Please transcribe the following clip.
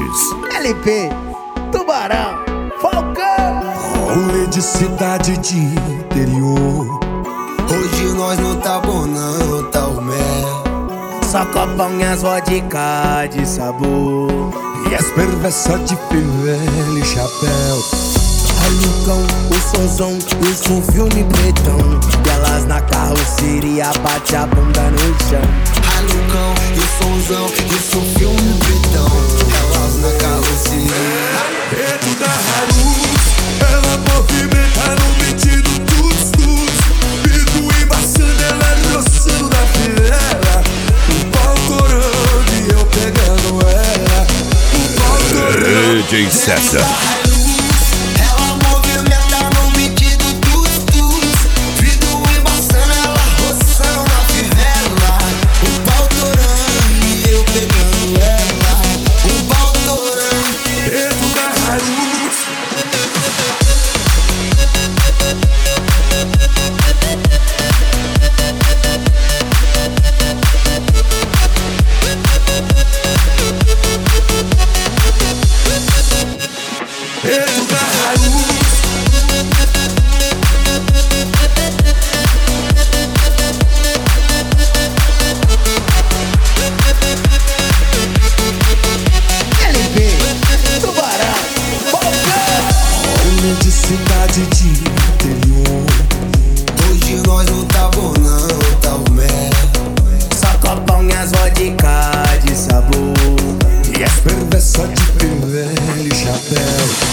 LP, Tubarão, Falcão. Rolê de cidade de interior. Hoje nós não tá bom não, tá o mel. Só copão e as vodka de sabor. E as perversas de fivela e chapéu. Lucão, o sonzão, isso um filme pretão. E elas na carroceria bate a bunda no chão. Lucão, e o sonzão, isso um filme pretão. Elas na carroceria. Dentro da Harus, ela movimenta no beat do tuts-tuts. Pico embaçando, ela roçando na fivela. O pau torando e eu pegando ela. O pau torando. DJ César. De cidade de interior. Hoje nós não tá bom não, tá o mel. Só copão e as vodka de sabor. E as perversas de fivela e chapéu.